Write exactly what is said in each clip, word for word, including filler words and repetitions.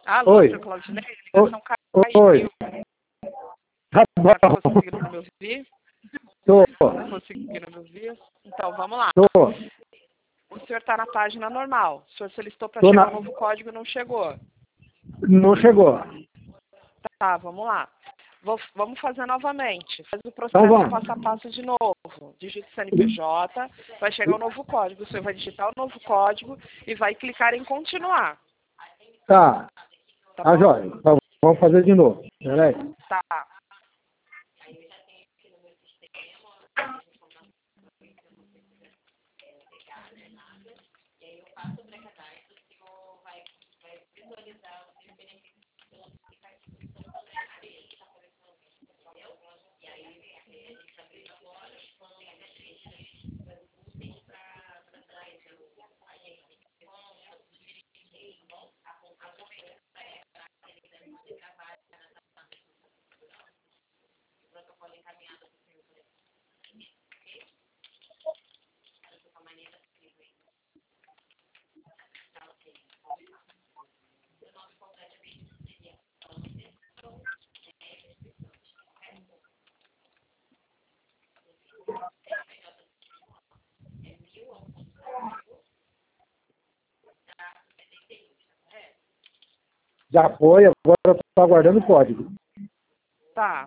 Alô, Oi. seu Claudinei, a Oi. ligação caiu. Oi. Tá Tá bom. conseguindo me ouvir? Tô. Tá conseguindo me ouvir? Então, vamos lá. Tô. O senhor está na página normal. O senhor solicitou para Tô chegar na... um novo código e não chegou. Não chegou. Tá, vamos lá. Vou- vamos fazer novamente. Faz o Então processo vamos. passo a passo de novo. Digita o C N P J, vai chegar um novo código. O senhor vai digitar o novo código e vai clicar em continuar. Tá. Tá Tá, bom? jóia. Então, vamos fazer de novo. Peraí. Tá. Já foi, agora eu tô aguardando o código. Tá.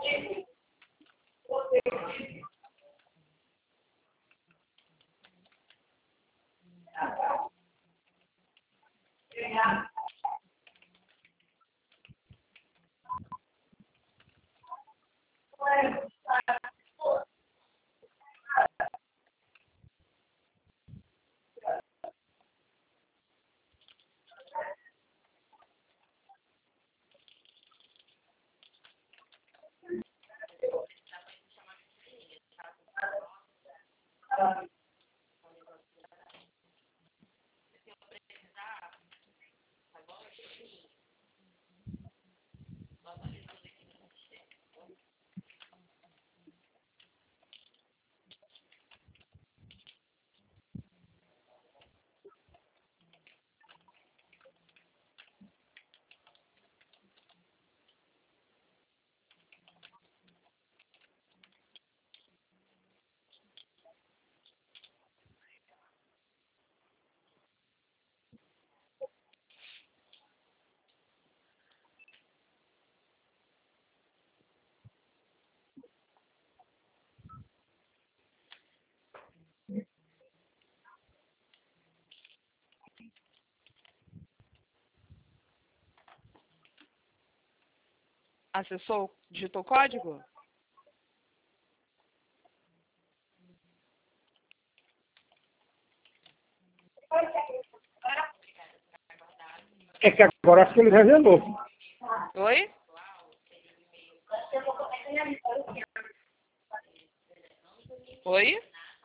Acessou? Digitou o código? É que agora acho que ele revelou. Oi? Oi?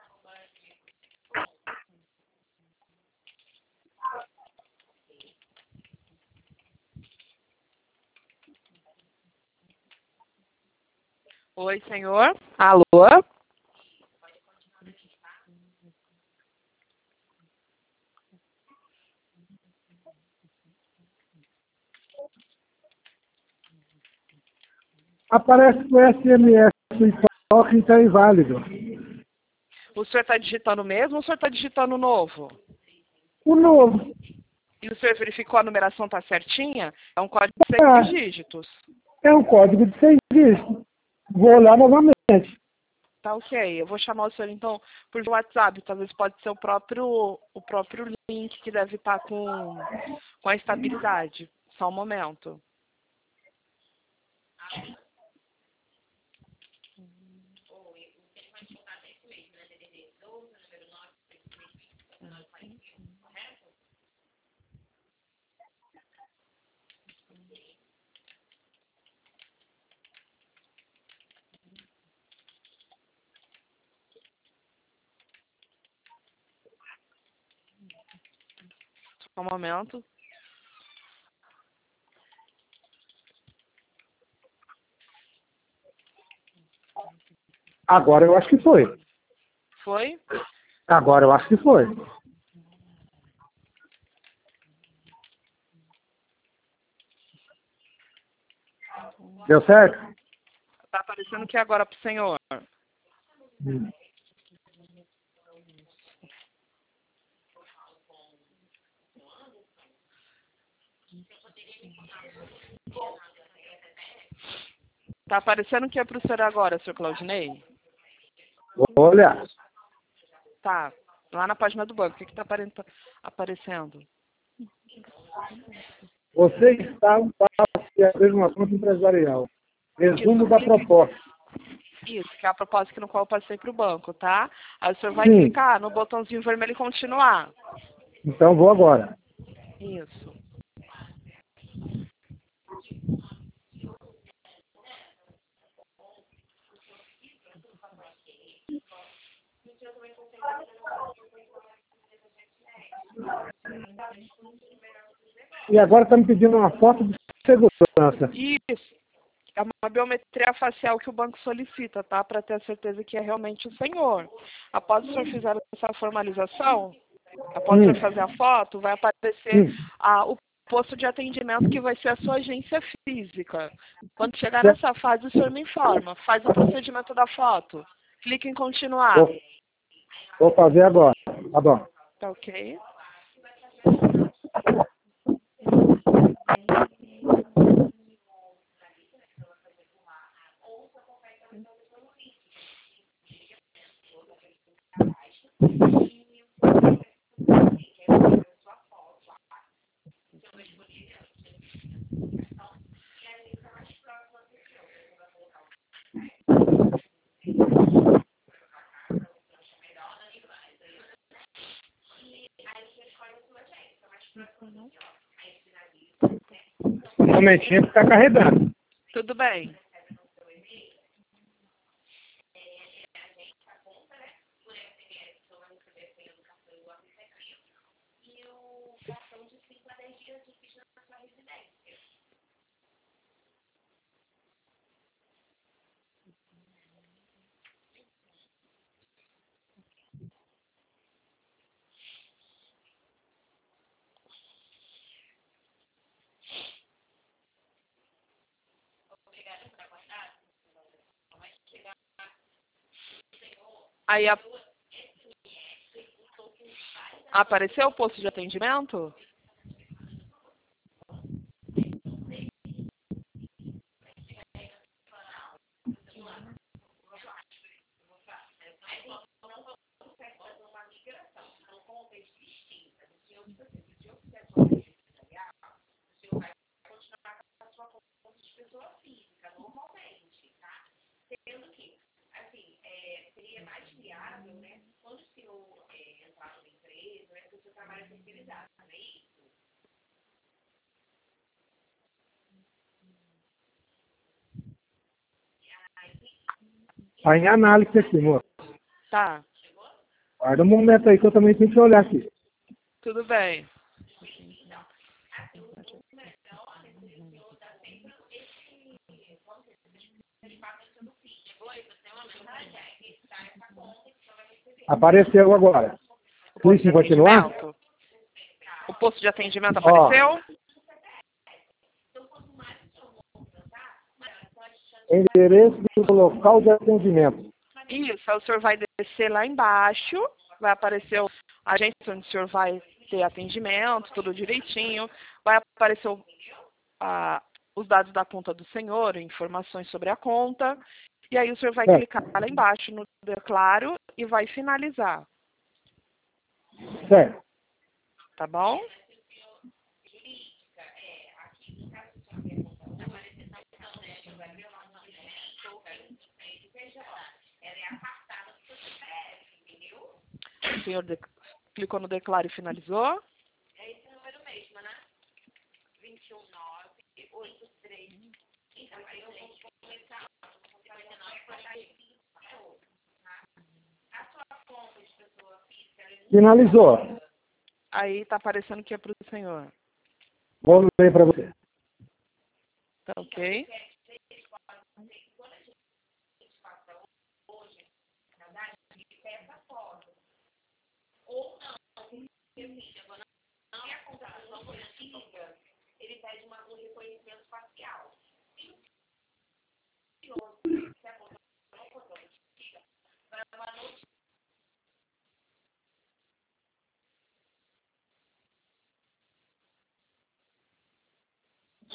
Oi, senhor? Alô? Aparece o S M S e toque está inválido. O senhor está digitando mesmo ou o senhor está digitando novo? O novo. E o senhor verificou a numeração está certinha? É um código de seis Ah, dígitos. é um código de seis dígitos. Vou olhar novamente. Tá ok. Eu vou chamar o senhor então por WhatsApp. Talvez pode ser o próprio, o próprio link que deve estar com, com a estabilidade. Só um momento. Só um momento. Agora eu acho que foi. Foi? Agora eu acho que foi. Deu certo? Tá aparecendo que agora pro senhor. Hum. Tá aparecendo que é pro senhor agora, senhor Claudinei? Vou olhar. Tá. Lá na página do banco, o que que tá aparecendo? Você está um passo de abrir uma conta empresarial. Resumo da proposta. Isso, que é a proposta que no qual eu passei para o banco, tá? Aí o senhor vai Sim. clicar no botãozinho vermelho e continuar. Então vou agora. Isso. E agora está me pedindo uma foto de segurança. Isso. É uma biometria facial que o banco solicita, tá? Para ter a certeza que é realmente o senhor. Após o senhor fizer essa formalização, após Hum. o senhor fazer a foto, vai aparecer Hum. a, o posto de atendimento que vai ser a sua agência física. Quando chegar Certo. nessa fase, o senhor me informa. Faz o procedimento da foto. Clique em continuar. Vou, vou fazer agora. Tá bom. Tá ok? Um momentinho que está carregando. Tudo bem. Aí a... apareceu o posto de atendimento? Está em análise aqui, moço. Tá. Guarda um momento aí que eu também tenho que olhar aqui. Tudo bem. Apareceu agora. O posto Clique de em continuar. atendimento? O posto de atendimento Ó. apareceu? Endereço do local de atendimento. Isso, aí o senhor vai descer lá embaixo, vai aparecer o- a agência onde o senhor vai ter atendimento, tudo direitinho, vai aparecer o- a- os dados da conta do senhor, informações sobre a conta, e aí o senhor vai É. clicar lá embaixo no declaro e vai finalizar, Certo. tá bom? O senhor de- clicou no declaro e finalizou? Finalizou. Aí tá aparecendo que é para o senhor. Vou ler para você. Tá ok?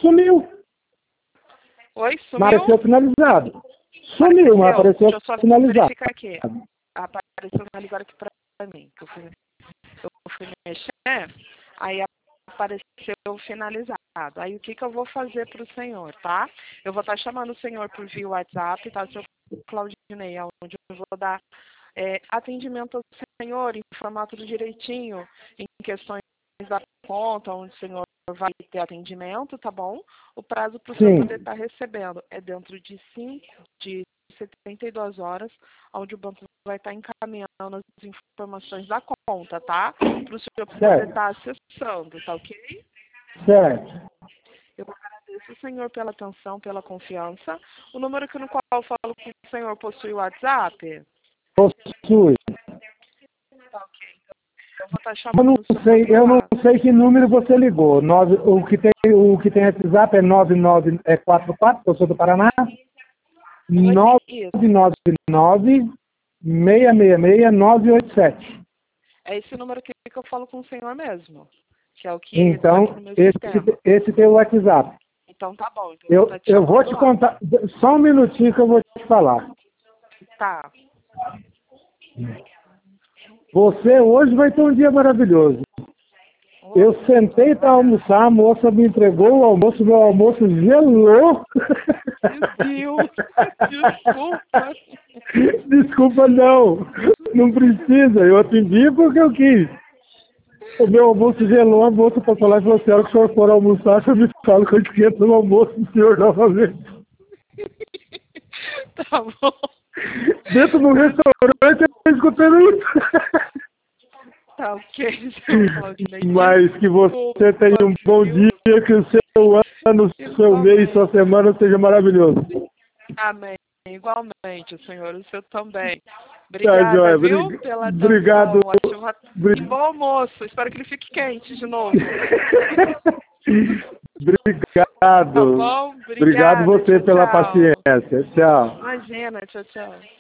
sumiu. Oi, Não sumiu? apareceu finalizado. Sumiu, mas apareceu Deixa eu só finalizado. verificar aqui. Apareceu agora aqui pra mim. Que eu, fui, eu fui mexer, aí apareceu finalizado. Aí o que, que eu vou fazer para o senhor, tá? Eu vou estar chamando o senhor por via WhatsApp, tá? Seu Claudinei, onde eu vou dar é, atendimento ao senhor, informar tudo direitinho, em questões da conta, onde o senhor vai ter atendimento, tá bom? O prazo para o senhor poder estar recebendo é dentro de cinco, de setenta e duas horas, onde o banco vai estar encaminhando as informações da conta, tá? Para o senhor poder estar acessando, tá ok? Certo. Eu agradeço o senhor pela atenção, pela confiança. O número que no qual eu falo com o senhor possui o WhatsApp? Possui. Tá ok. Eu vou estar Eu chamando não o senhor sei, eu não lá. sei que número você ligou. Nove, o que tem o que tem WhatsApp é nove nove é quatro quatro, eu sou do Paraná. nove nove nove, seis seis seis, nove oito sete. É esse número aqui que eu falo com o senhor mesmo, que é o que está Então, aqui no meu esse, sistema. esse tem o WhatsApp. Então tá bom, então Eu, vou estar te eu vou chamando te lá. contar, só um minutinho que eu vou te falar. Tá. Você hoje vai ter um dia maravilhoso. Eu sentei para almoçar, a moça me entregou o almoço, meu almoço gelou. Meu Deus, desculpa. Desculpa, não. Não precisa. Eu atendi porque eu quis. O meu almoço gelou, a moça passou lá e falou assim, a hora que o senhor for almoçar, você me fala que eu esqueço o almoço do senhor novamente. Tá bom. Dentro do restaurante, eu escutando isso. Tá ok, seu Claudinei. Mas que você tenha um bom dia, que o seu ano, o seu mês, sua semana seja maravilhoso. Amém. Igualmente, senhor, o senhor também. Tá, Obrigada, joia. viu, Brig... pela atenção. Obrigado. Ótima... E bom almoço. Espero que ele fique quente de novo. Obrigado. Tá bom? Obrigada. Obrigado você tchau, pela tchau. paciência. Tchau. Imagina, tchau, tchau.